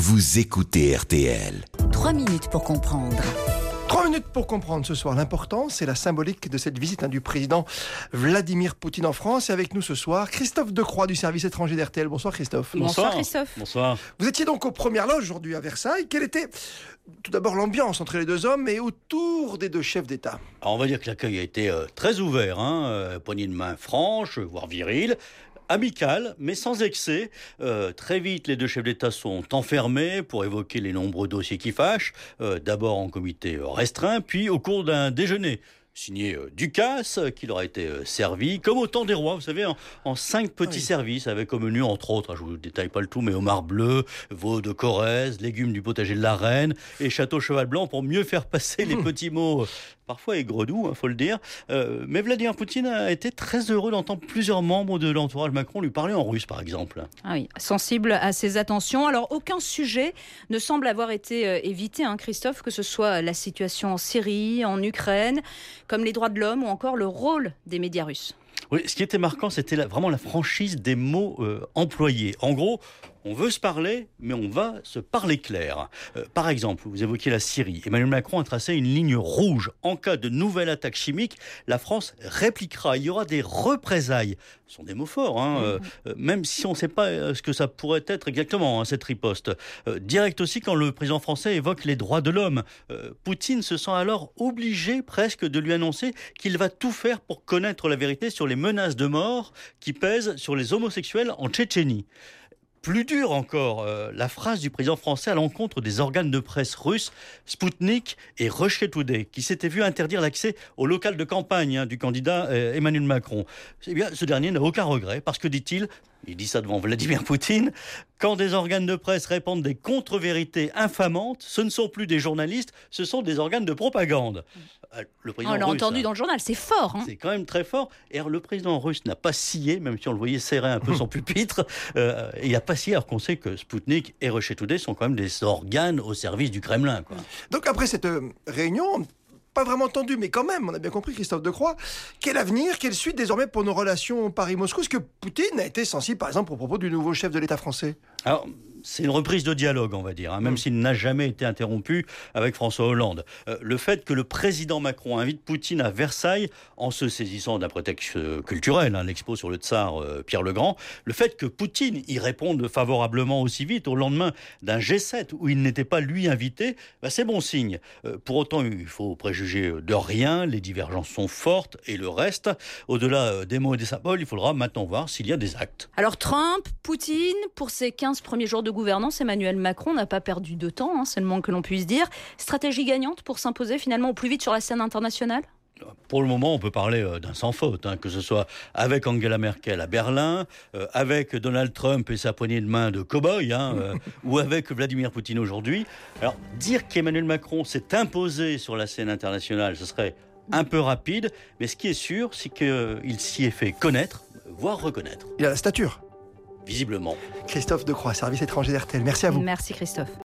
vous écoutez RTL. 3 minutes pour comprendre. 3 minutes pour comprendre ce soir l'importance et la symbolique de cette visite du président Vladimir Poutine en France. Et avec nous ce soir, Christophe Decroix du service étranger d'RTL. Bonsoir Christophe. Bonsoir Christophe. Bonsoir. Vous étiez donc aux premières loges aujourd'hui à Versailles. Quelle était tout d'abord l'ambiance entre les deux hommes et autour des deux chefs d'État? Alors on va dire que l'accueil a été très ouvert, poignée de main franche, voire virile. Amical, mais sans excès. Très vite, les deux chefs d'État sont enfermés pour évoquer les nombreux dossiers qui fâchent. D'abord en comité restreint, puis au cours d'un déjeuner signé Ducasse, qui leur a été servi, comme au temps des rois, vous savez, en 5 petits services, avec au menu, entre autres, je ne vous détaille pas le tout, mais homard bleu, veau de Corrèze, légumes du potager de la reine, et château cheval blanc, pour mieux faire passer les petits mots, parfois aigre-doux, faut le dire. Mais Vladimir Poutine a été très heureux d'entendre plusieurs membres de l'entourage Macron lui parler en russe, par exemple. Ah oui, sensible à ses attentions. Alors, aucun sujet ne semble avoir été évité, Christophe, que ce soit la situation en Syrie, en Ukraine, comme les droits de l'homme ou encore le rôle des médias russes. Oui, ce qui était marquant, c'était vraiment la franchise des mots employés. En gros, on veut se parler, mais on va se parler clair. Par exemple, vous évoquiez la Syrie. Emmanuel Macron a tracé une ligne rouge. En cas de nouvelle attaque chimique, la France répliquera. Il y aura des représailles. Ce sont des mots forts, même si on ne sait pas ce que ça pourrait être exactement, cette riposte. Direct aussi quand le président français évoque les droits de l'homme. Poutine se sent alors obligé presque de lui annoncer qu'il va tout faire pour connaître la vérité sur les menaces de mort qui pèsent sur les homosexuels en Tchétchénie. Plus dur encore, la phrase du président français à l'encontre des organes de presse russes, Sputnik et Russia Today, qui s'étaient vus interdire l'accès au local de campagne du candidat Emmanuel Macron. Eh bien, ce dernier n'a aucun regret, parce que, dit-il, il dit ça devant Vladimir Poutine, quand des organes de presse répandent des contre-vérités infamantes, ce ne sont plus des journalistes, ce sont des organes de propagande. Le président on l'a russe, entendu dans le journal, c'est fort. C'est quand même très fort. Et alors, le président russe n'a pas scié, même si on le voyait serrer un peu son pupitre, il n'a pas scié, alors qu'on sait que Sputnik et Russia Today sont quand même des organes au service du Kremlin, quoi. Donc après cette réunion, pas vraiment tendu, mais quand même, on a bien compris, Christophe Decroix, quel avenir, quelle suite désormais pour nos relations Paris-Moscou? Est-ce que Poutine a été sensible, par exemple, au propos du nouveau chef de l'État français? Alors, c'est une reprise de dialogue, on va dire, même s'il n'a jamais été interrompu avec François Hollande. Le fait que le président Macron invite Poutine à Versailles, en se saisissant d'un prétexte culturel, l'expo sur le tsar Pierre le Grand, le fait que Poutine y réponde favorablement aussi vite au lendemain d'un G7 où il n'était pas lui invité, c'est bon signe. Pour autant, il faut préjuger de rien, les divergences sont fortes, et le reste, au-delà des mots et des symboles, il faudra maintenant voir s'il y a des actes. Alors Trump, Poutine, pour ces 15 premiers jours de gouvernance, Emmanuel Macron n'a pas perdu de temps, c'est le moins que l'on puisse dire. Stratégie gagnante pour s'imposer finalement au plus vite sur la scène internationale? Pour le moment, on peut parler d'un sans faute, que ce soit avec Angela Merkel à Berlin, avec Donald Trump et sa poignée de main de cow-boy, ou avec Vladimir Poutine aujourd'hui. Alors, dire qu'Emmanuel Macron s'est imposé sur la scène internationale, ce serait un peu rapide, mais ce qui est sûr, c'est qu'il s'y est fait connaître, voire reconnaître. Il a la stature. Visiblement. Christophe Decroix, service étranger d'RTL. Merci à vous. Merci Christophe.